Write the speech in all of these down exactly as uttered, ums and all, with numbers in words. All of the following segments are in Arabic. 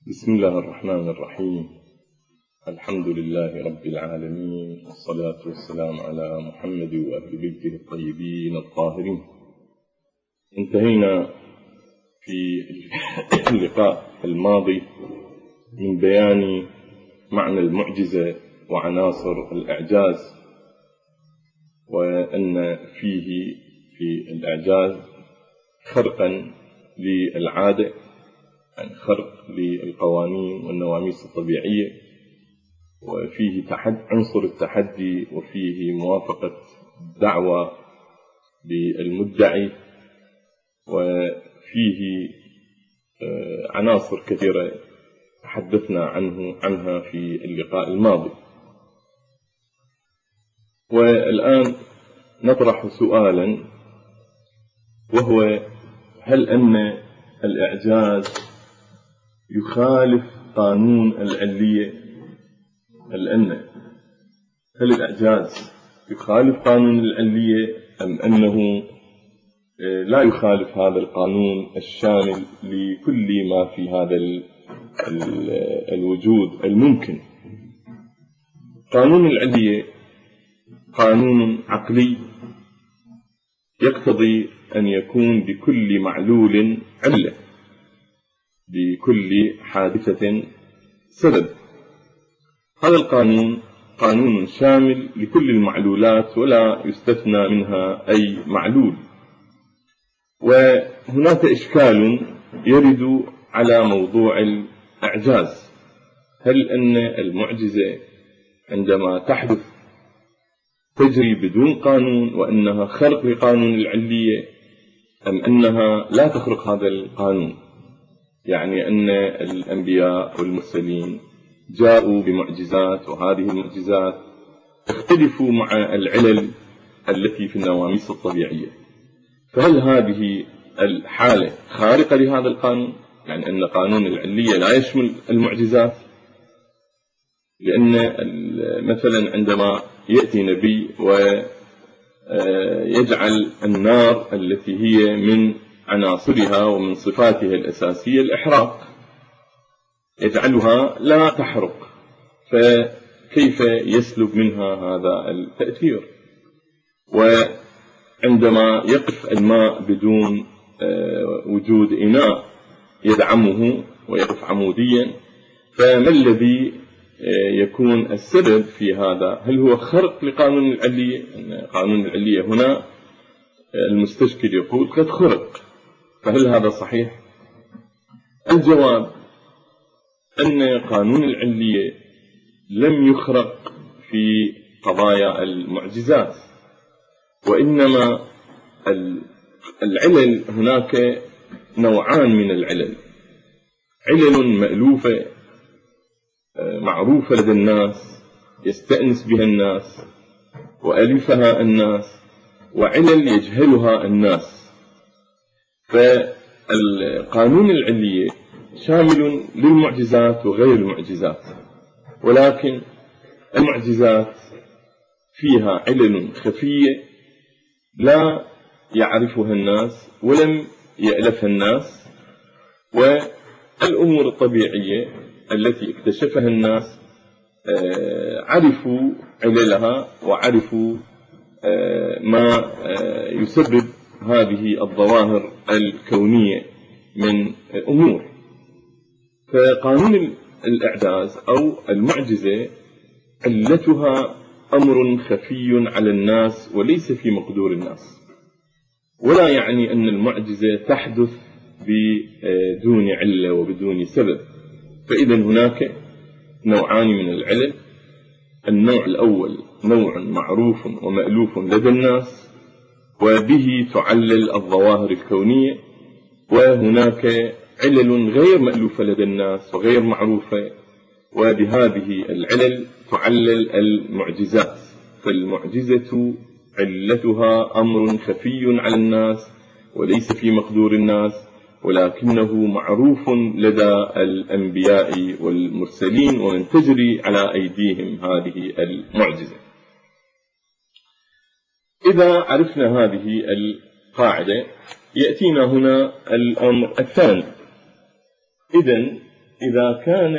بسم الله الرحمن الرحيم. الحمد لله رب العالمين، والصلاة والسلام على محمد وأهل بيته الطيبين الطاهرين. انتهينا في اللقاء الماضي من بيان معنى المعجزة وعناصر الإعجاز، وأن فيه في الإعجاز خرقا للعادة، يعني خرق للقوانين والنواميس الطبيعية، وفيه تحد عنصر التحدي، وفيه موافقة الدعوة بالمدعي، وفيه عناصر كثيرة تحدثنا عنه عنها في اللقاء الماضي. والآن نطرح سؤالا، وهو: هل أن الإعجاز يخالف قانون العلية؟ هل أن هل الإعجاز يخالف قانون العلية، أم أنه لا يخالف هذا القانون الشامل لكل ما في هذا الوجود الممكن؟ قانون العلية قانون عقلي يقتضي أن يكون بكل معلول علة، بكل حادثة سبب. هذا القانون قانون شامل لكل المعلولات، ولا يستثنى منها أي معلول. وهناك إشكال يرد على موضوع الإعجاز: هل أن المعجزة عندما تحدث تجري بدون قانون، وأنها خرق لقانون العلية، أم أنها لا تخرق هذا القانون؟ يعني أن الأنبياء والمرسلين جاءوا بمعجزات، وهذه المعجزات تختلف مع العلل التي في النواميس الطبيعية، فهل هذه الحالة خارقة لهذا القانون؟ يعني أن قانون العلية لا يشمل المعجزات؟ لأن مثلا عندما يأتي نبي ويجعل النار التي هي من عناصرها ومن صفاتها الأساسية الإحراق، يجعلها لا تحرق، فكيف يسلب منها هذا التأثير؟ وعندما يقف الماء بدون وجود إناء يدعمه ويقف عموديا، فما الذي يكون السبب في هذا؟ هل هو خرق لقانون العلية؟ قانون العلية هنا المستشكل يقول قد خرق، فهل هذا صحيح؟ الجواب أن قانون العلية لم يخرق في قضايا المعجزات، وإنما العلل هناك نوعان من العلل: علل مألوفة معروفة لدى الناس يستأنس بها الناس وألفها الناس، وعلل يجهلها الناس. فالقانون العلية شامل للمعجزات وغير المعجزات، ولكن المعجزات فيها علل خفية لا يعرفها الناس ولم يألفها الناس، والأمور الطبيعية التي اكتشفها الناس عرفوا عللها وعرفوا ما يسبب هذه الظواهر الكونية من أمور. فقانون الإعجاز أو المعجزة علتها أمر خفي على الناس وليس في مقدور الناس، ولا يعني أن المعجزة تحدث بدون علة وبدون سبب. فإذا هناك نوعان من العلل: النوع الأول نوع معروف ومألوف لدى الناس وبه تعلل الظواهر الكونية، وهناك علل غير مألوفة لدى الناس وغير معروفة، وبهذه العلل تعلل المعجزات. فالمعجزة علتها أمر خفي على الناس وليس في مقدور الناس، ولكنه معروف لدى الأنبياء والمرسلين ومن تجري على أيديهم هذه المعجزة. إذا عرفنا هذه القاعدة، يأتينا هنا الأمر الثاني: إذن إذا كان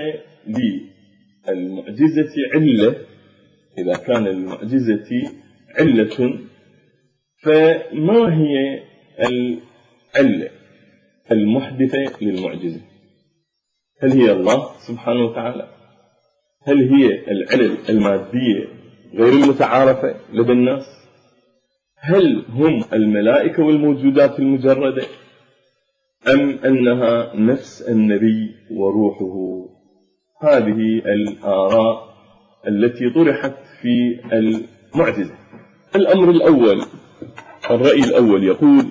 للمعجزة علة إذا كان للمعجزة علة فما هي العلة المحدثة للمعجزة؟ هل هي الله سبحانه وتعالى؟ هل هي العلل المادية غير المتعارفة لدى الناس؟ هل هم الملائكة والموجودات المجردة؟ أم أنها نفس النبي وروحه؟ هذه الآراء التي طرحت في المعجزة. الأمر الأول، الرأي الأول يقول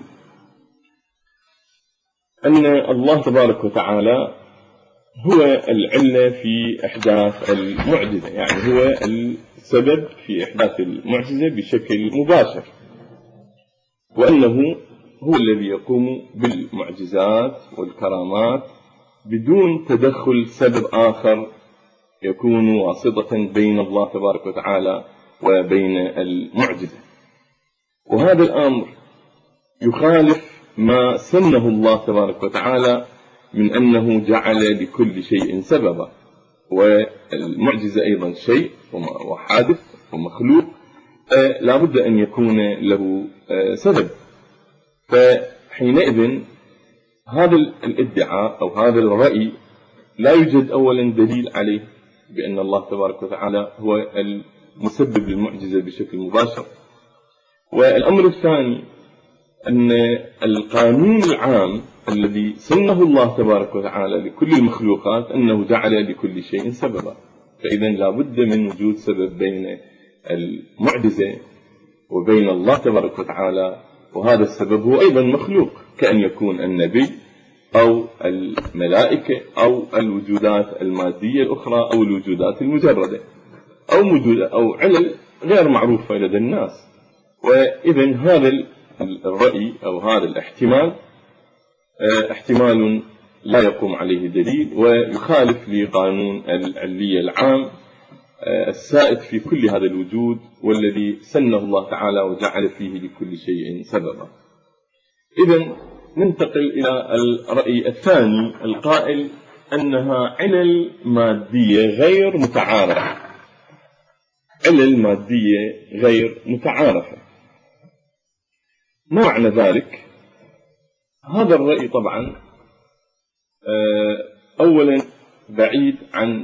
أن الله تبارك وتعالى هو العلة في إحداث المعجزة، يعني هو السبب في إحداث المعجزة بشكل مباشر، وأنه هو الذي يقوم بالمعجزات والكرامات بدون تدخل سبب آخر يكون واسطة بين الله تبارك وتعالى وبين المعجزة. وهذا الأمر يخالف ما سنه الله تبارك وتعالى من أنه جعل لكل شيء سببا، والمعجزة أيضا شيء وحادث ومخلوق لا بد أن يكون له سبب. فحينئذ هذا الادعاء أو هذا الرأي لا يوجد أولا دليل عليه بأن الله تبارك وتعالى هو المسبب للمعجزة بشكل مباشر. والأمر الثاني أن القانون العام الذي سنه الله تبارك وتعالى لكل المخلوقات أنه جعل لكل شيء سببا، فإذا لا بد من وجود سبب بين المعجزة وبين الله تبارك وتعالى، وهذا السبب هو أيضا مخلوق، كأن يكون النبي أو الملائكة أو الوجودات المادية الأخرى أو الوجودات المجردة أو موجودة أو علل غير معروفة لدى الناس. وإذن هذا الرأي أو هذا الاحتمال احتمال لا يقوم عليه دليل، ويخالف لقانون العلية العام السائد في كل هذا الوجود، والذي سنه الله تعالى وجعل فيه لكل شيء سببا. إذن ننتقل إلى الرأي الثاني القائل أنها علل مادية غير متعارفة. علل مادية غير متعارفة، ما معنى ذلك؟ هذا الرأي طبعا أولا بعيد عن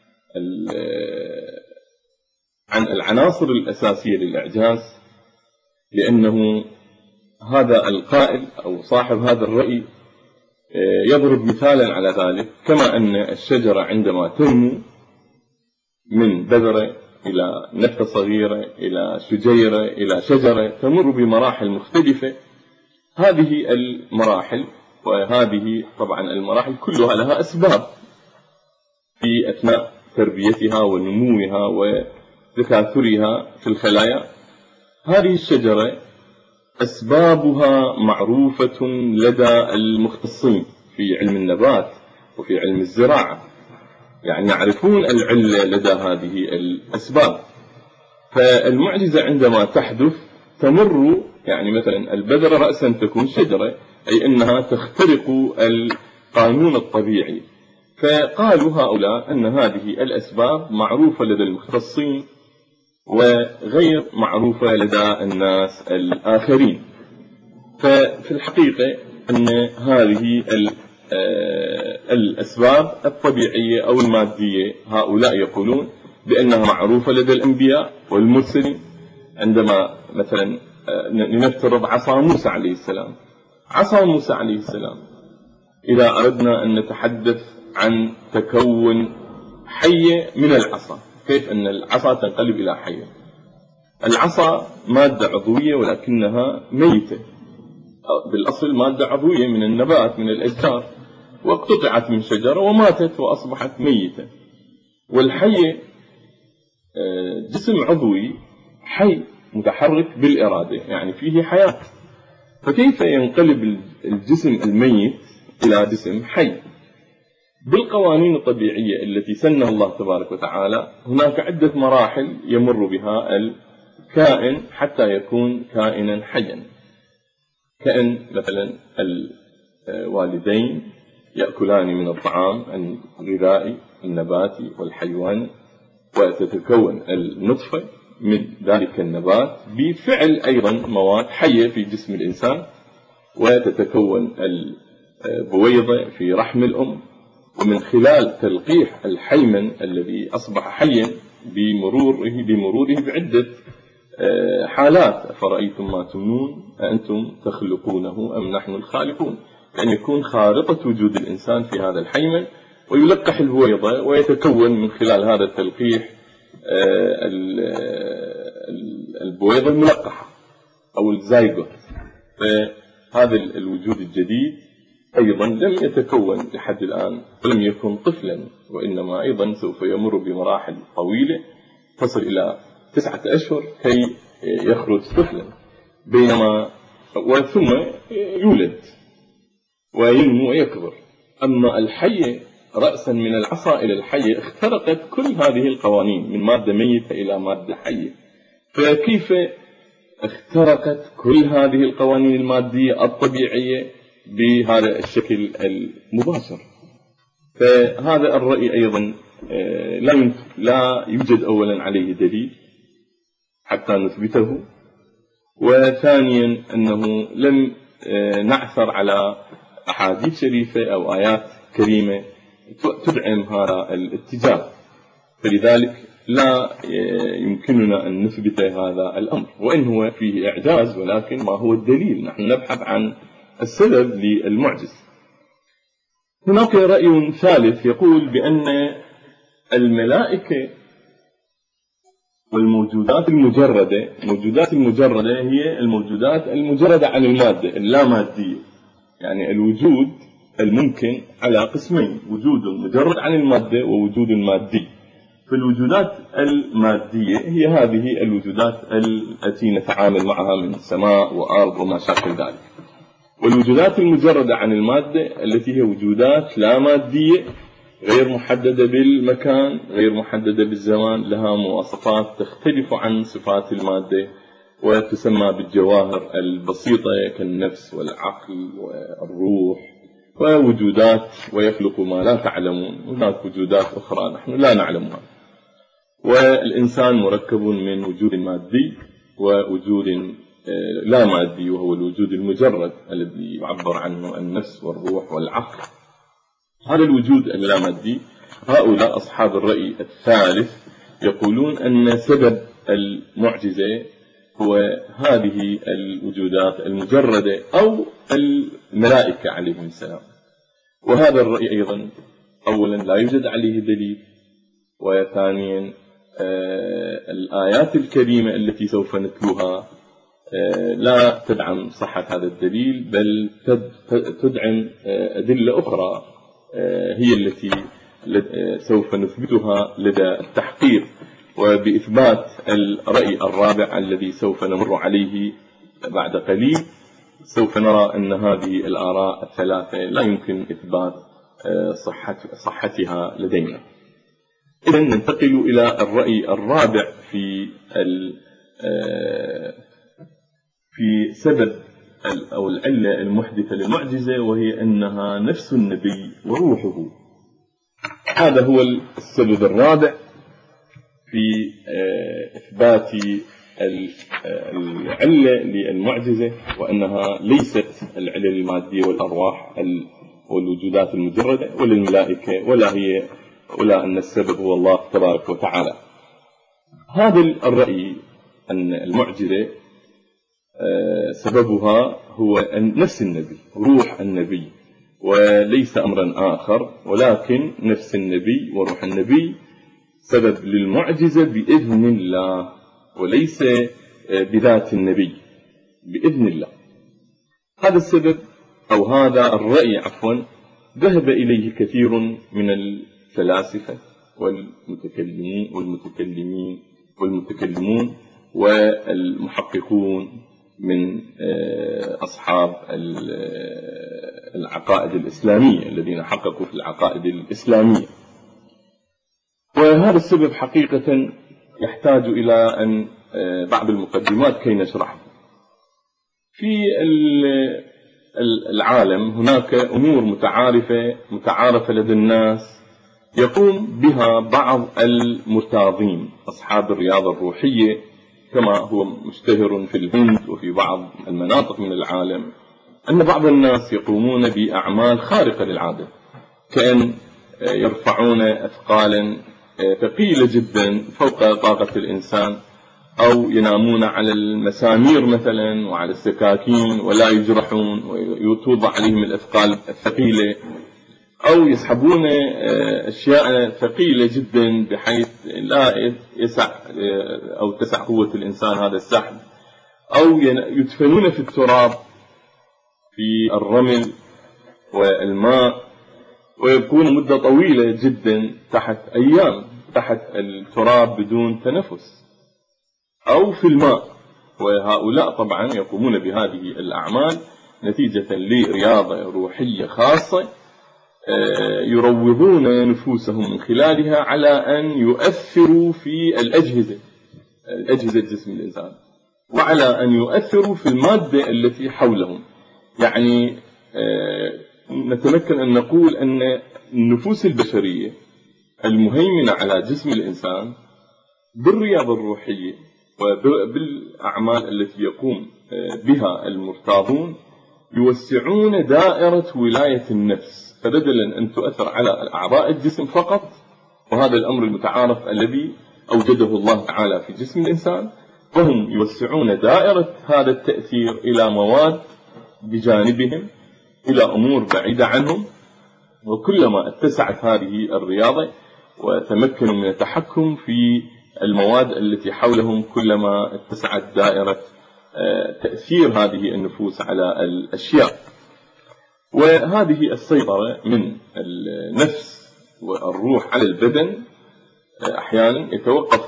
عن العناصر الأساسية للإعجاز، لأنه هذا القائل أو صاحب هذا الرأي يضرب مثالا على ذلك، كما أن الشجرة عندما تنمو من بذرة إلى نبتة صغيرة إلى شجيرة إلى شجرة تمر بمراحل مختلفة، هذه المراحل وهذه طبعا المراحل كلها لها أسباب في أثناء تربيتها ونموها وتكاثرها في الخلايا. هذه الشجرة أسبابها معروفة لدى المختصين في علم النبات وفي علم الزراعة، يعني يعرفون العلة لدى هذه الأسباب. فالمعجزة عندما تحدث تمر، يعني مثلا البذرة رأسا تكون شجرة، أي أنها تخترق القانون الطبيعي. فقالوا هؤلاء أن هذه الأسباب معروفة لدى المختصين وغير معروفة لدى الناس الآخرين. ففي الحقيقة أن هذه الأسباب الطبيعية أو المادية هؤلاء يقولون بأنها معروفة لدى الأنبياء والمرسلين. عندما مثلا نفترض عصا موسى عليه السلام، عصا موسى عليه السلام إذا أردنا أن نتحدث عن تكون حية من العصا، كيف أن العصا تنقلب إلى حية؟ العصا مادة عضوية ولكنها ميتة، بالأصل مادة عضوية من النبات من الأشجار، واقتطعت من شجرة وماتت وأصبحت ميتة. والحية جسم عضوي حي متحرك بالإرادة، يعني فيه حياة، فكيف ينقلب الجسم الميت إلى جسم حي؟ بالقوانين الطبيعية التي سنها الله تبارك وتعالى هناك عدة مراحل يمر بها الكائن حتى يكون كائنا حيا، كأن مثلا الوالدين يأكلان من الطعام الغذائي النباتي والحيواني، وتتكون النطفة من ذلك النبات بفعل أيضا مواد حية في جسم الإنسان، وتتكون البويضة في رحم الأم، ومن خلال تلقيح الحيمن الذي أصبح حيا بمروره بمروره بعدة حالات، فرأيتم ما تمنون أأنتم تخلقونه أم نحن الخالقون، أن يكون خارطة وجود الإنسان في هذا الحيمن ويلقح البويضة ويتكون من خلال هذا التلقيح البويضة الملقحة أو الزايجوت. فهذا الوجود الجديد أيضا لم يتكون لحد الآن ولم يكن طفلا، وإنما أيضا سوف يمر بمراحل طويلة تصل إلى تسعة أشهر كي يخرج طفلا، بينما وثم يولد وينمو ويكبر. أما الحية رأسا من العصا إلى الحية اخترقت كل هذه القوانين من مادة ميتة إلى مادة حية، فكيف اخترقت كل هذه القوانين المادية الطبيعية بهذا الشكل المباشر؟ فهذا الرأي أيضا لا لا يوجد أولا عليه دليل حتى نثبته، وثانيا أنه لم نعثر على أحاديث شريفة أو آيات كريمة تدعم هذا الاتجاه، فلذلك لا يمكننا أن نثبت هذا الأمر، وإن هو فيه إعجاز، ولكن ما هو الدليل؟ نحن نبحث عن السبب للمعجز. هناك رأي ثالث يقول بأن الملائكة والموجودات المجردة، الموجودات المجردة هي الموجودات المجردة عن المادة اللامادية، يعني الوجود الممكن على قسمين: وجود مجرد عن المادة ووجود مادي. فالوجودات المادية هي هذه الوجودات التي نتعامل معها من سماء وأرض وما شابه ذلك، والوجودات المجردة عن المادة التي هي وجودات لا مادية غير محددة بالمكان، غير محددة بالزمان، لها مواصفات تختلف عن صفات المادة، وتسمى بالجواهر البسيطة كالنفس والعقل والروح، ووجودات ويخلق ما لا تعلمون. هناك وجودات أخرى نحن لا نعلمها. والإنسان مركب من وجود مادي ووجود لا مادي، وهو الوجود المجرد الذي يعبر عنه النفس والروح والعقل. هذا الوجود اللامادي، هؤلاء أصحاب الرأي الثالث يقولون أن سبب المعجزة هو هذه الوجودات المجردة أو الملائكة عليهم السلام. وهذا الرأي أيضا أولا لا يوجد عليه دليل، وثانيا آه الآيات الكريمة التي سوف نتلوها آه لا تدعم صحة هذا الدليل، بل تدعم آه أدلة أخرى آه هي التي سوف نثبتها لدى التحقيق، وبإثبات الرأي الرابع الذي سوف نمر عليه بعد قليل سوف نرى أن هذه الآراء الثلاثة لا يمكن إثبات صحة صحتها لدينا. إذن ننتقل إلى الرأي الرابع في في سبب أو العلة المحدثة للمعجزة، وهي أنها نفس النبي وروحه. هذا هو السبب الرابع في إثبات العلة للمعجزة، وأنها ليست العلة المادية والأرواح والوجودات المجردة ولا الملائكة، ولا هي ولا أن السبب هو الله تبارك وتعالى. هذا الرأي أن المعجزة سببها هو نفس النبي، روح النبي، وليس أمرا آخر، ولكن نفس النبي وروح النبي سبب للمعجزة بإذن الله، وليس بذات النبي، بإذن الله. هذا السبب أو هذا الرأي عفوا ذهب إليه كثير من الفلاسفة والمتكلمين والمتكلمين والمتكلمون والمحققون من أصحاب العقائد الإسلامية الذين حققوا في العقائد الإسلامية. وهذا السبب حقيقة يحتاج إلى أن بعض المقدمات كي نشرحه. في العالم هناك أمور متعارفة متعارفة لدى الناس يقوم بها بعض المرتاضين أصحاب الرياضة الروحية، كما هو مشتهر في الهند وفي بعض المناطق من العالم، أن بعض الناس يقومون بأعمال خارقة للعادة، كأن يرفعون أثقالا ثقيلة جدا فوق طاقة الإنسان، أو ينامون على المسامير مثلا وعلى السكاكين ولا يجرحون ويتوضع عليهم الأثقال الثقيلة، أو يسحبون أشياء ثقيلة جدا بحيث لا يسع أو تسع قوة الإنسان هذا السحب، أو يدفنون في التراب في الرمل والماء ويكون مدة طويلة جدا تحت أيام تحت التراب بدون تنفس، أو في الماء. وهؤلاء طبعا يقومون بهذه الأعمال نتيجة لرياضة روحية خاصة يروضون نفوسهم من خلالها على أن يؤثروا في الأجهزة الأجهزة جسم الإنسان، وعلى أن يؤثروا في المادة التي حولهم. يعني نتمكن أن نقول أن النفوس البشرية المهيمنة على جسم الإنسان بالرياضة الروحية وبالأعمال التي يقوم بها المرتاضون يوسعون دائرة ولاية النفس، فبدلا أن تؤثر على أعضاء الجسم فقط، وهذا الأمر المتعارف الذي أوجده الله تعالى في جسم الإنسان، وهم يوسعون دائرة هذا التأثير إلى مواد بجانبهم، إلى أمور بعيدة عنهم. وكلما اتسعت هذه الرياضة وتمكنوا من التحكم في المواد التي حولهم، كلما اتسعت دائرة تأثير هذه النفوس على الأشياء. وهذه السيطرة من النفس والروح على البدن أحيانا يتوقف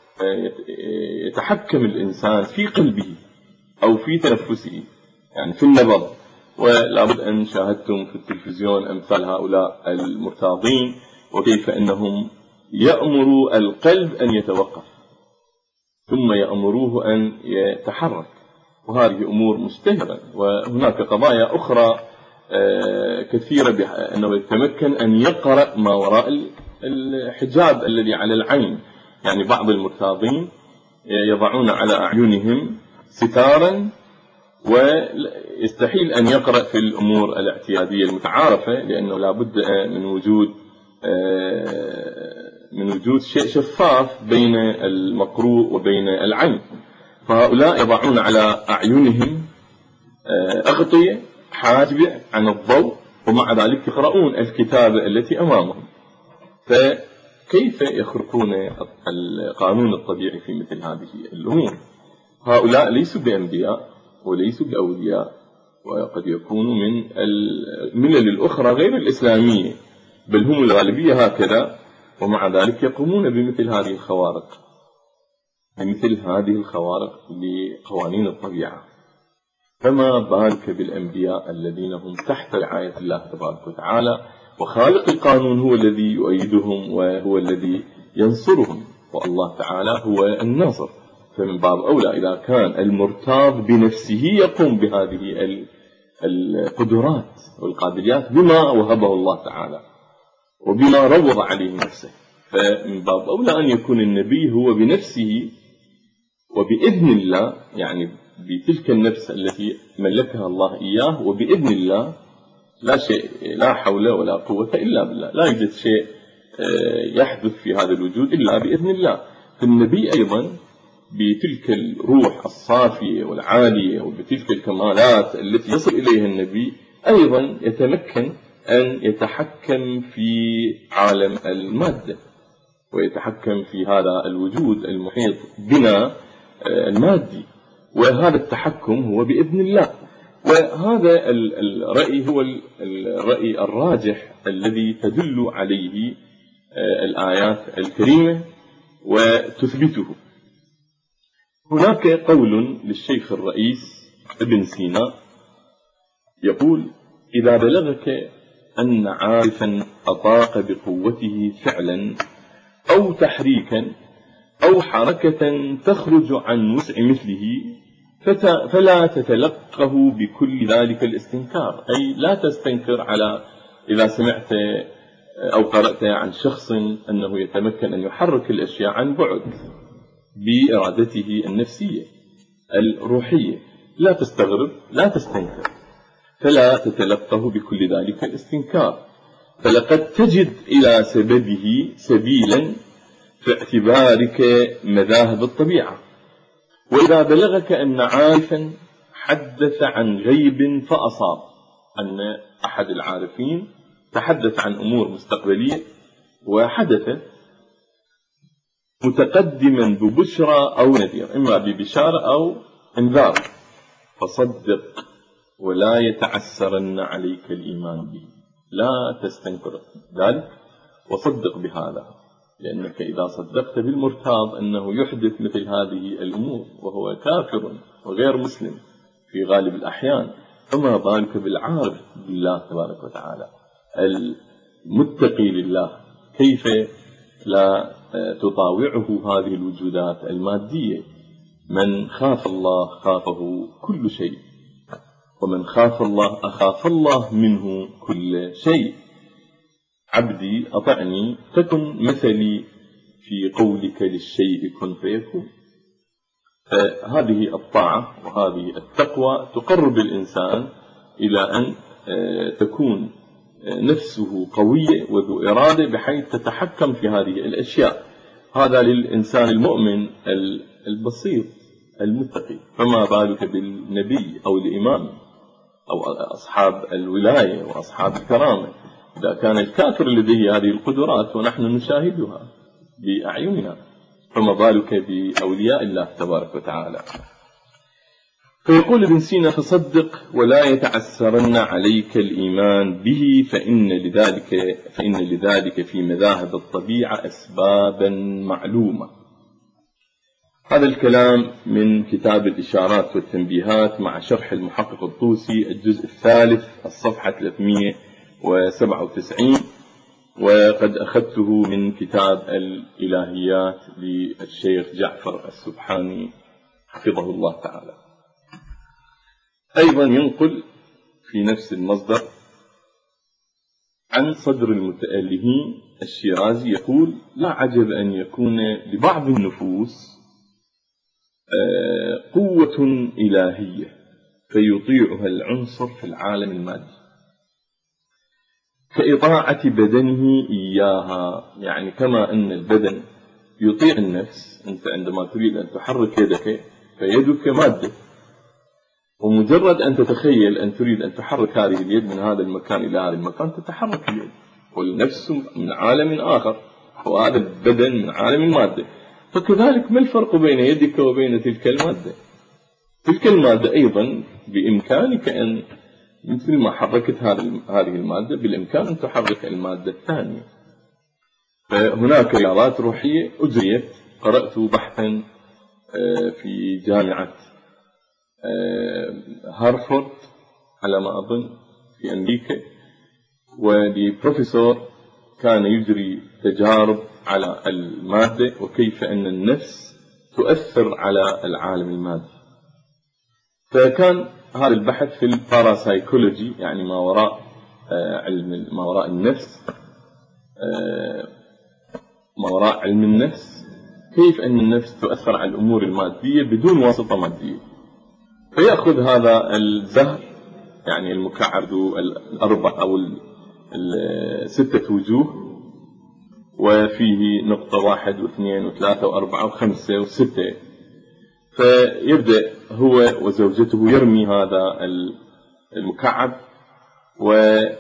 يتحكم الإنسان في قلبه أو في تنفسه، يعني في النبض. ولابد أن شاهدتم في التلفزيون أمثال هؤلاء المرتاضين وكيف أنهم يأمروا القلب أن يتوقف ثم يأمروه أن يتحرك، وهذه أمور مشتهرة. وهناك قضايا أخرى كثيرة بأنه يتمكن أن يقرأ ما وراء الحجاب الذي على العين. يعني بعض المرتاضين يضعون على أعينهم ستارا ويستحيل أن يقرأ في الأمور الاعتيادية المتعارفة، لأنه لا بد من وجود من وجود شيء شفاف بين المقروء وبين العين. فهؤلاء يضعون على أعينهم أغطية حاجبة عن الضوء، ومع ذلك يقرؤون الكتابة التي أمامهم. فكيف يخرقون القانون الطبيعي في مثل هذه الأمور؟ هؤلاء ليسوا بأنبياء وليسوا بأولياء، وقد يكونوا من الملل الأخرى غير الإسلامية، بل هم الغالبية هكذا، ومع ذلك يقومون بمثل هذه الخوارق بمثل هذه الخوارق لقوانين الطبيعة. فما بالك بالأنبياء الذين هم تحت رعاية الله تبارك وتعالى، وخالق القانون هو الذي يؤيدهم وهو الذي ينصرهم، والله تعالى هو الناصر. فمن باب أولى إذا كان المرتاض بنفسه يقوم بهذه القدرات والقابليات بما وهبه الله تعالى وبما روض عليه نفسه، فمن باب أولى أن يكون النبي هو بنفسه وبإذن الله، يعني بتلك النفس التي ملكها الله إياه، وبإذن الله، لا شيء لا حول ولا قوة إلا بالله، لا يوجد شيء يحدث في هذا الوجود إلا بإذن الله. فالنبي أيضا بتلك الروح الصافية والعالية وبتلك الكمالات التي يصل إليها النبي أيضا يتمكن أن يتحكم في عالم المادة ويتحكم في هذا الوجود المحيط بنا المادي، وهذا التحكم هو بإذن الله. وهذا الرأي هو الرأي الراجح الذي تدل عليه الآيات الكريمة وتثبته. هناك قول للشيخ الرئيس ابن سينا يقول: إذا بلغك أن عارفا أطاق بقوته فعلا أو تحريكا أو حركة تخرج عن وسع مثله، فلا تتلقه بكل ذلك الاستنكار، أي لا تستنكر على إذا سمعت أو قرأت عن شخص أنه يتمكن أن يحرك الأشياء عن بعد بإرادته النفسية الروحية، لا تستغرب، لا تستنكر، فلا تتلقه بكل ذلك الاستنكار، فلقد تجد إلى سببه سبيلا في اعتبارك مذاهب الطبيعة. وإذا بلغك أن عارفا حدث عن غيب فأصاب، أن أحد العارفين تحدث عن أمور مستقبلية وحدثت متقدما ببشرى أو نذير، إما ببشارة أو انذار، فصدق ولا يتعسرن عليك الإيمان به، لا تستنكر ذلك وصدق بهذا، لأنك إذا صدقت بالمرتاض أنه يحدث مثل هذه الأمور وهو كافر وغير مسلم في غالب الأحيان، فما بالك بالعارف بالله تبارك وتعالى المتقي لله، كيف لا تطاوعه هذه الوجودات المادية؟ من خاف الله خافه كل شيء، ومن خاف الله أخاف الله منه كل شيء. عبدي أطعني تكن مثلي في قولك للشيء كن فيكون. فهذه الطاعة وهذه التقوى تقرب الإنسان إلى أن تكون نفسه قوية وذو إرادة بحيث تتحكم في هذه الأشياء. هذا للإنسان المؤمن البسيط المتقي، فما بالك بالنبي أو الإمام أو أصحاب الولاية وأصحاب الكرامة؟ إذا كان الكافر لديه هذه القدرات ونحن نشاهدها بأعيننا، فما بالك بأولياء الله تبارك وتعالى. فيقول ابن سينا: فصدق ولا يتعسرن عليك الإيمان به، فإن لذلك, فإن لذلك في مذاهب الطبيعة أسبابا معلومة. هذا الكلام من كتاب الإشارات والتنبيهات مع شرح المحقق الطوسي الجزء الثالث الصفحة ثلاثمئة وسبعة وتسعين، وقد أخذته من كتاب الإلهيات للشيخ جعفر السبحاني حفظه الله تعالى. أيضا ينقل في نفس المصدر عن صدر المتألهين الشيرازي يقول: لا عجب أن يكون لبعض النفوس قوة إلهية فيطيعها العنصر في العالم المادي كإطاعة بدنه إياها. يعني كما أن البدن يطيع النفس، أنت عندما تريد أن تحرك يدك فيدك مادة، ومجرد أن تتخيل أن تريد أن تحرك هذه اليد من هذا المكان إلى هذا المكان تتحرك اليد، والنفس من عالم آخر وهذا البدن من عالم المادة. فكذلك ما الفرق بين يدك وبين تلك المادة؟ تلك المادة أيضا بإمكانك أن مثل ما حركت هذه المادة بالإمكان أن تحرك المادة الثانية. فهناك رياضات روحية أجريت، قرأت بحثا في جامعة هارفورد على ما أظن في أمريكا، ولبروفيسور كان يجري تجارب على المادة وكيف أن النفس تؤثر على العالم المادي. فكان هذا البحث في الباراسايكولوجي، يعني ما وراء علم ما وراء النفس، ما وراء علم النفس، كيف أن النفس تؤثر على الأمور المادية بدون واسطة مادية. فيأخذ هذا الزهر، يعني المكعب الأربع أو الستة وجوه، وفيه نقطة واحد واثنين وثلاثة وأربعة وخمسة وستة، فيبدأ هو وزوجته يرمي هذا المكعب، ومثلا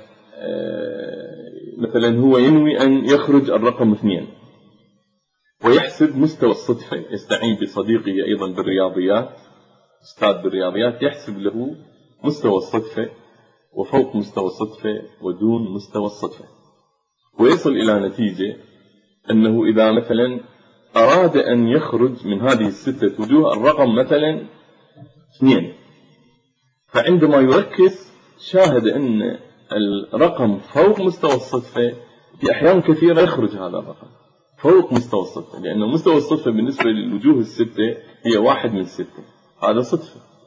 هو ينوي أن يخرج الرقم اثنين، ويحسب مستوى الصدفة، يستعين بصديقه أيضا بالرياضيات، أستاذ بالرياضيات، يحسب له مستوى الصدفة وفوق مستوى الصدفة ودون مستوى الصدفة، ويصل إلى نتيجة أنه إذا مثلا أراد أن يخرج من هذه الستة وجوه الرقم مثلا اثنين، فعندما يركز شاهد أن الرقم فوق مستوى الصدفة في أحيان كثيرة يخرج هذا الرقم فوق مستوى الصدفة، لأن مستوى الصدفة بالنسبة للوجوه الستة هي واحد من ستة، هذا صدفة.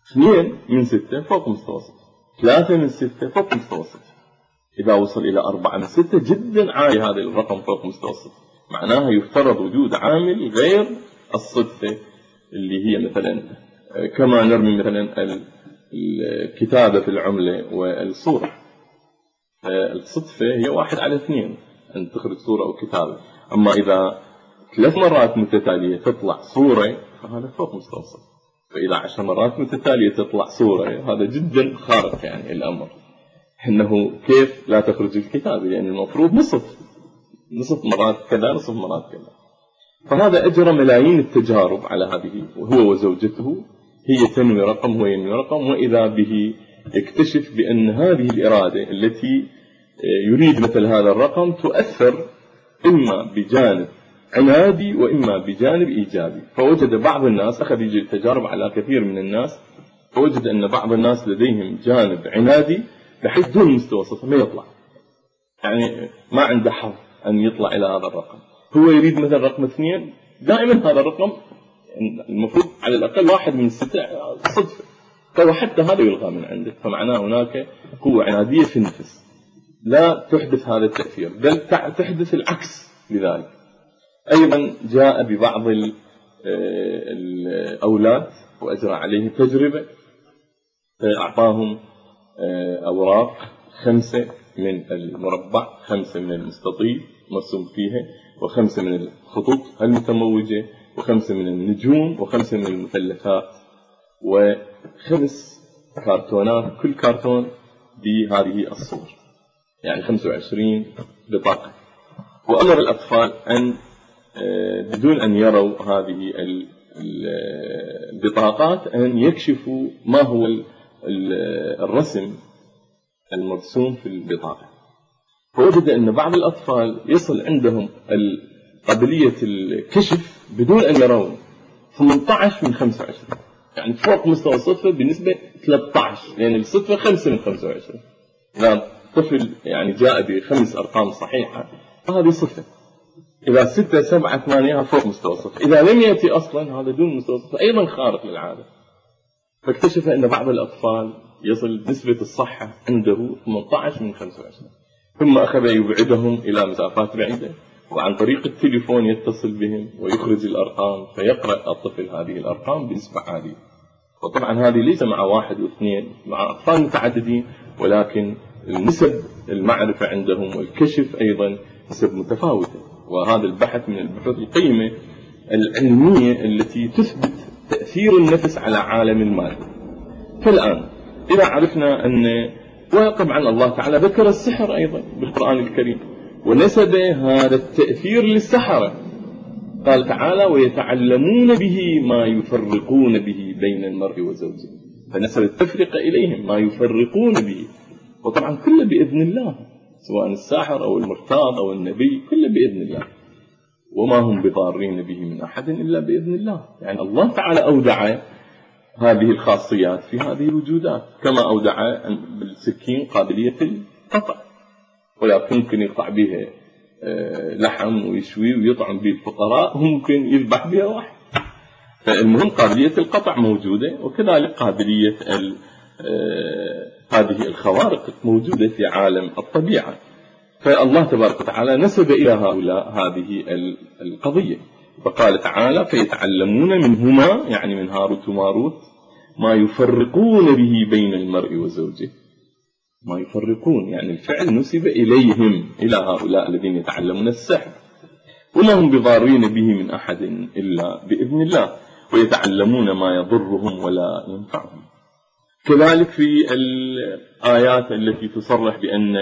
اثنين من ستة فوق مستوى صفر، ثلاثة من ستة فوق مستوى صفر. إذا وصل إلى أربعة من ستة جدا عالي هذا الرقم فوق مستوى صفر، معناها يفترض وجود عامل غير الصدفة اللي هي مثلا كما نرمي مثلا الكتابة في العملة والصورة. الصدفة هي واحد على اثنين أن تخرج صورة أو كتابة. أما إذا ثلاث مرات متتالية تطلع صورة فهذا فوق مستوى الصدفة. فإذا عشر مرات متتالية تطلع صورة هذا جدا خارق يعني الأمر. إنه كيف لا تخرج الكتابة؟ لأن يعني المفروض نصف نصف مرات كذا نصف مرات كذا. فهذا أجرى ملايين التجارب على هذه، وهو وزوجته هي تنوي رقم هو ينوي رقم، وإذا به يكتشف بأن هذه الإرادة التي يريد مثل هذا الرقم تؤثر إما بجانب عنادي وإما بجانب إيجابي. فوجد بعض الناس، أخذ يجي التجارب على كثير من الناس، فوجد أن بعض الناس لديهم جانب عنادي بحيث دون مستوى صفر ما يطلع، يعني ما عنده حظ أن يطلع إلى هذا الرقم. هو يريد مثل رقم اثنين، دائما هذا الرقم المفروض على الأقل واحد من الستة صدفة، فهو حتى هذا يلغى من عندك. فمعناه هناك قوة عنادية في النفس لا تحدث هذا التأثير، بل تحدث العكس لذلك. أيضا جاء ببعض الأولاد وأجرى عليه تجربة، أعطاهم أوراق خمسة من المربع، خمسة من المستطيل مرسوم فيها، وخمسة من الخطوط المتموجة، وخمسة من النجوم، وخمسة من المثلثات، وخمس كرتونات، كل كرتون بهذه الصور، يعني خمسة وعشرين بطاقة. وأمر الأطفال أن بدون أن يروا هذه البطاقات أن يكشفوا ما هو الرسم المرسوم في البطاقة. فوجد أن بعض الأطفال يصل عندهم قابلية الكشف بدون أن يرون ثمانية عشر من خمسة وعشرين، يعني فوق مستوى الصفر بنسبة ثلاثة عشر، لأن الصفر خمسة من خمسة وعشرين. إذا طفل يعني جاء بخمس أرقام صحيحة فهذه صفر. إذا ستة سبعة ثمانية فوق مستوى الصفر. إذا لم يأتي أصلا هذا دون مستوى الصفر، أيضا خارق للعادة. فاكتشف أن بعض الأطفال يصل نسبة الصحة عنده ثمانية عشر من خمسة وعشرين. ثم أخذ يبعدهم إلى مسافات بعيدة، وعن طريق التليفون يتصل بهم ويخرج الأرقام، فيقرأ الطفل هذه الأرقام بنسبة عالية. وطبعا هذه ليس مع واحد واثنين، مع أطفال متعددين، ولكن النسب المعرفة عندهم والكشف أيضا نسب متفاوتة. وهذا البحث من البحوث القيمة العلمية التي تثبت تأثير النفس على عالم المادة. فالآن إذا عرفنا أن، وطبعا الله تعالى ذكر السحر أيضا بالقرآن الكريم ونسب هذا التأثير للسحرة، قال تعالى ويتعلمون به ما يفرقون به بين المرء وزوجه، فنسب التفرقة إليهم ما يفرقون به. وطبعا كله بإذن الله، سواء الساحر أو المرتاض أو النبي، كله بإذن الله، وما هم بضارين به من أحد إلا بإذن الله. يعني الله تعالى أودع هذه الخاصيات في هذه الوجودات، كما أودع بالسكين قابلية القطع، ولكن ممكن يقطع بها لحم ويشوي ويطعم به الفقراء، وممكن يذبح بها واحد. فالمهم قابلية القطع موجودة، وكذلك قابلية هذه الخوارق موجودة في عالم الطبيعة. فالله تبارك وتعالى نسب إلى هؤلاء هذه القضية، فقال تعالى فيتعلمون منهما، يعني من هاروت وماروت، ما يفرقون به بين المرء وزوجه. ما يفرقون يعني الفعل نسب إليهم، إلى هؤلاء الذين يتعلمون السحر، وما هم بضارين به من أحد إلا بإذن الله، ويتعلمون ما يضرهم ولا ينفعهم. كذلك في الآيات التي تصرح بأن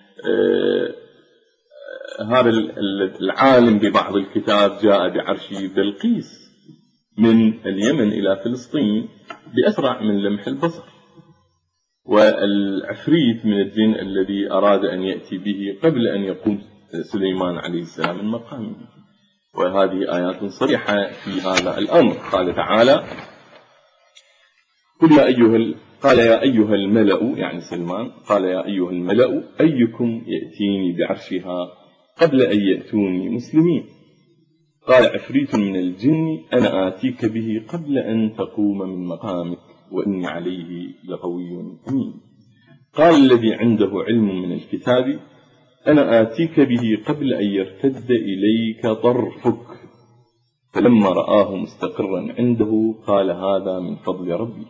هذا العالم ببعض الكتاب جاء بعرش بلقيس من اليمن إلى فلسطين بأسرع من لمح البصر، والعفريت من الجن الذي أراد أن يأتي به قبل أن يقوم سليمان عليه السلام من مقامه. وهذه آيات صريحة في هذا الأمر. قال تعالى قل يا أيها قال يا أيها الملأ، يعني سلمان قال يا أيها الملأ أيكم يأتيني بعرشها قبل أن يأتوني مسلمين. قال عفريت من الجن أنا آتيك به قبل أن تقوم من مقامك وإني عليه لقوي أمين. قال الذي عنده علم من الكتاب أنا آتيك به قبل أن يرتد إليك طرفك فلما رآه مستقرا عنده قال هذا من فضل ربي.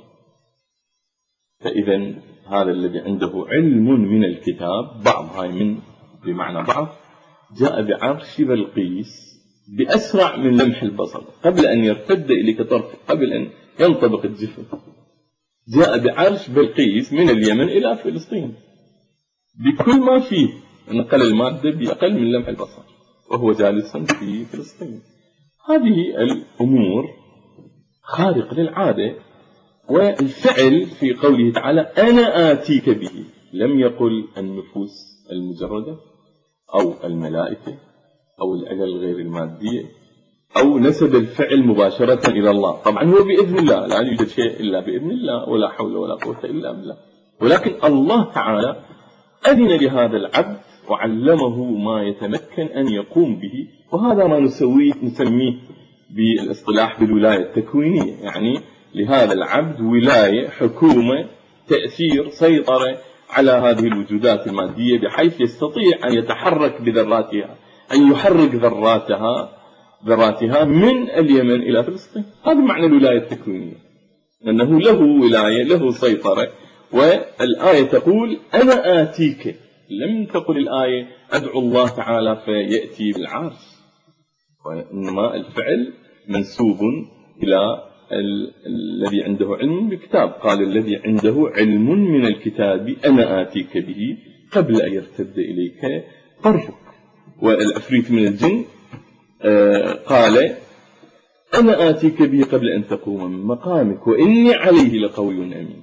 فإذا هذا الذي عنده علم من الكتاب، بعض هاي من بمعنى بعض، جاء بعرش بلقيس بأسرع من لمح البصر قبل أن يرتد إليك طرفك، قبل أن ينطبق الجفن، جاء بعرش بلقيس من اليمن إلى فلسطين بكل ما فيه، نقل المادة بأقل من لمح البصر وهو جالس في فلسطين. هذه الأمور خارق للعادة. والفعل في قوله تعالى أنا آتيك به، لم يقل النفوس المجردة أو الملائكة أو العلل غير المادية أو نسب الفعل مباشرة إلى الله. طبعا هو بإذن الله، لا يوجد شيء إلا بإذن الله، ولا حول ولا قوة إلا بالله، ولكن الله تعالى أذن لهذا العبد وعلمه ما يتمكن أن يقوم به، وهذا ما نسويه نسميه بالاصطلاح بالولاية التكوينية. يعني لهذا العبد ولاية، حكومة، تأثير، سيطرة على هذه الوجودات المادية بحيث يستطيع أن يتحرك بذراتها، أن يحرك ذراتها ذراتها من اليمن إلى فلسطين. هذا معنى الولاية التكوينية، أنه له ولاية، له سيطرة. والآية تقول أنا آتيك، لم تقل الآية أدعو الله تعالى فيأتي بالعرش، وإنما الفعل منسوب إلى الذي عنده علم بالكتاب. قال الذي عنده علم من الكتاب أنا آتيك به قبل أن يرتد إليك طرفك. والعفريت من الجن قال أنا آتيك به قبل أن تقوم من مقامك وإني عليه لقوي أمين.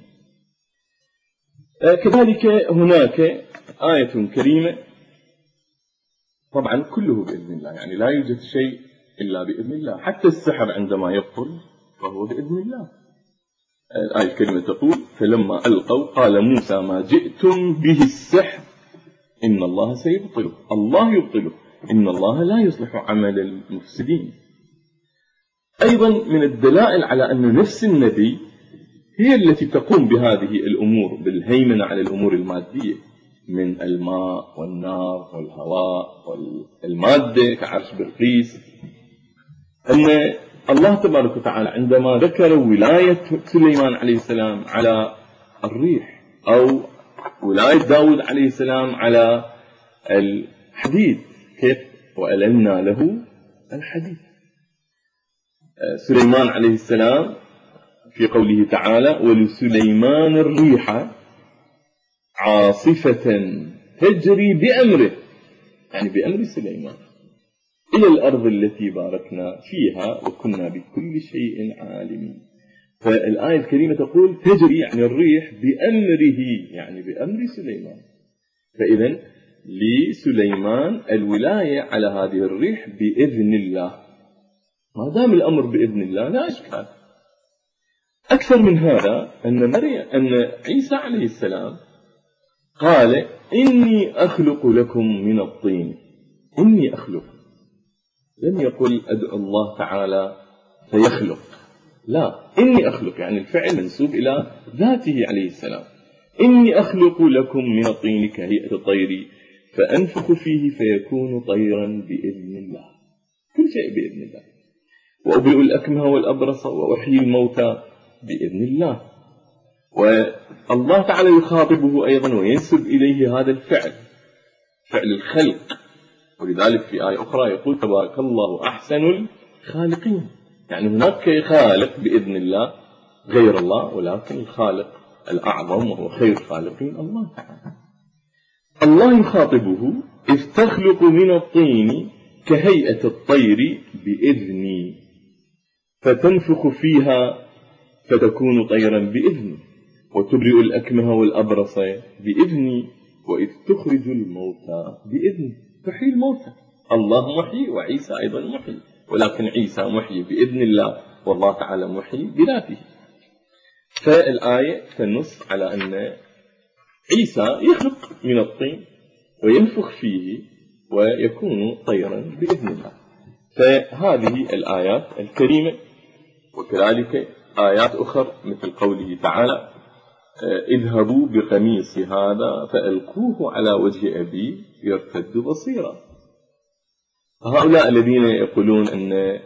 كذلك هناك آية كريمة، طبعا كله بإذن الله، يعني لا يوجد شيء إلا بإذن الله، حتى السحر عندما يبطل فهو بإذن الله. الآية الكريمة تقول فلما ألقوا قال موسى ما جئتم به السحر إن الله سيبطله، الله يبطله، إن الله لا يصلح عمل المفسدين. أيضا من الدلائل على أن نفس النبي هي التي تقوم بهذه الأمور، بالهيمنة على الأمور المادية من الماء والنار والهواء والمادة كعرش بلقيس، أن الله تبارك وتعالى عندما ذكر ولاية سليمان عليه السلام على الريح، أو ولاية داود عليه السلام على الحديد، كيف وألنا له الحديد. سليمان عليه السلام في قوله تعالى ولسليمان الريح عاصفة تجري بأمره، يعني بأمر سليمان، إلى الأرض التي باركنا فيها وكنا بكل شيء عالمين. فالآية الكريمة تقول تجري يعني الريح بأمره، يعني بأمر سليمان. فإذن لسليمان الولاية على هذه الريح بإذن الله، ما دام الأمر بإذن الله لا إشكال. أكثر من هذا أن مريم أن عيسى عليه السلام قال إني أخلق لكم من الطين، إني أخلق، لم يقل أدعو الله تعالى فيخلق، لا، إني أخلق يعني الفعل منسوب إلى ذاته عليه السلام. إني أخلق لكم من الطين كهيئة الطير فأنفخ فيه فيكون طيرا بإذن الله، كل شيء بإذن الله. وأبرئ الأكمه والأبرص وأحيي الموتى بإذن الله. والله تعالى يخاطبه أيضا وينسب إليه هذا الفعل، فعل الخلق. ولذلك في آية أخرى يقول تبارك الله أحسن الخالقين، يعني هناك خالق بإذن الله غير الله، ولكن الخالق الأعظم وهو خير الخالقين الله تعالى. الله يخاطبه إذ تخلق من الطين كهيئة الطير بإذني فتنفخ فيها فتكون طيرا بإذني وتبرئ الأكمه والأبرص بإذني وإذ تخرج الموتى بإذني تحيي الموتى. الله محيي وعيسى أيضا محيي، ولكن عيسى محيي بإذن الله والله تعالى محيي بذاته. فالآية تنص على أن عيسى يخلق من الطين وينفخ فيه ويكون طيرا بإذن الله. فهذه الآيات الكريمة وكذلك آيات أخرى مثل قوله تعالى اذهبوا بقميص هذا فألقوه على وجه أبي يرتد بصيرا. هؤلاء الذين يقولون أن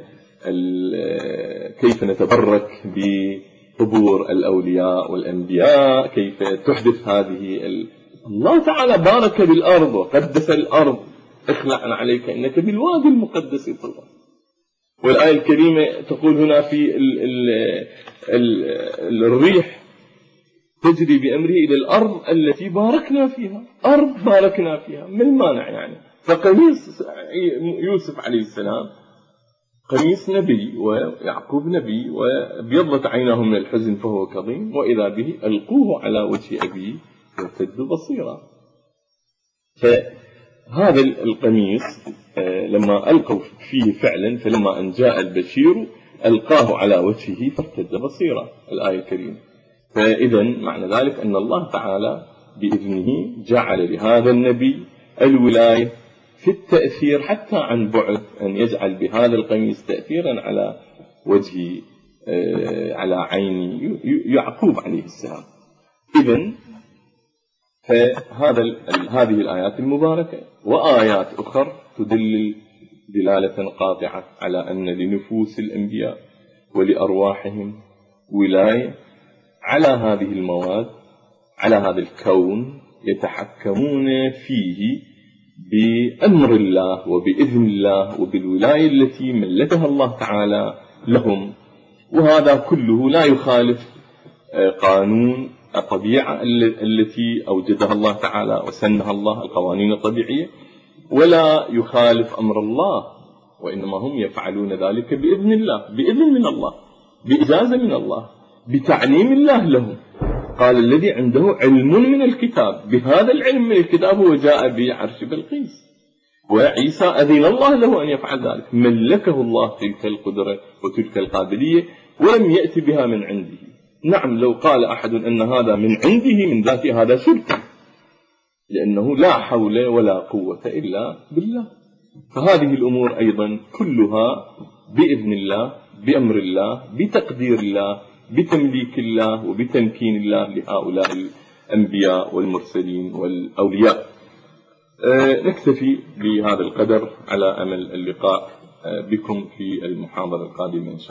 كيف نتبرك بقبور الأولياء والأنبياء، كيف تحدث هذه ال... الله تعالى بارك بالأرض وقدس الأرض، اخلع عليك إنك بالوادي المقدس طوى. والآية الكريمة تقول هنا في ال ال ال الريح تجري بأمره إلى الأرض التي باركنا فيها، أرض باركنا فيها، ما المانع يعني؟ فقميص يوسف عليه السلام قميص نبي ويعقوب نبي، وابيضت عيناه من الحزن فهو كظيم، وإذا به ألقوه على وجه أبيه يرتد بصيرا. فهذا القميص لما ألقوا فيه فعلا، فلما أن جاء البشير ألقاه على وجهه فارتد بصيرا، الآية الكريمة. فإذا معنى ذلك أن الله تعالى بإذنه جعل لهذا النبي الولاية في التأثير حتى عن بعد، أن يجعل بهذا القميص تأثيرا على وجه على عين يعقوب عليه السلام. إذن فهذا هذه الآيات المباركة وآيات أخرى تدل دلالة قاطعة على أن لنفوس الأنبياء ولأرواحهم ولاية على هذه المواد، على هذا الكون، يتحكمون فيه بأمر الله وبإذن الله وبالولاية التي ملكها الله تعالى لهم. وهذا كله لا يخالف قانون الطبيعة التي أوجدها الله تعالى وسنها الله، القوانين الطبيعية، ولا يخالف أمر الله، وإنما هم يفعلون ذلك بإذن الله، بإذن من الله، بإجازة من الله، بتعليم الله لهم. قال الذي عنده علم من الكتاب، بهذا العلم من الكتاب هو جاء بعرش بلقيس، وعيسى أذن الله له أن يفعل ذلك، ملكه الله تلك القدرة وتلك القابلية ولم يأتي بها من عنده. نعم لو قال أحد أن هذا من عنده من ذاته هذا شرك، لأنه لا حول ولا قوة إلا بالله. فهذه الأمور أيضا كلها بإذن الله، بأمر الله، بتقدير الله، بتمليك الله وبتمكين الله لهؤلاء الأنبياء والمرسلين والأولياء. أه نكتفي بهذا القدر على أمل اللقاء بكم في المحاضرة القادمة إن شاء الله.